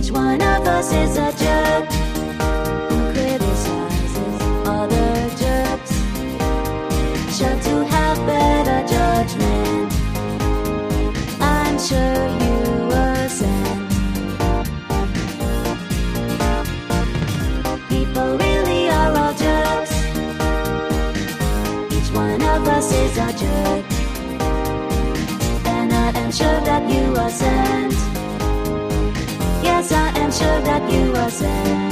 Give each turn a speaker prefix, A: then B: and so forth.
A: Each one of us is a jerk who criticizes other jerks. Sure to have better judgment. I'm sure you wasn't. People really are all jerks. Each one of us is a jerk. And I am sure that you wasn't. Yes, I am sure that you wasn't.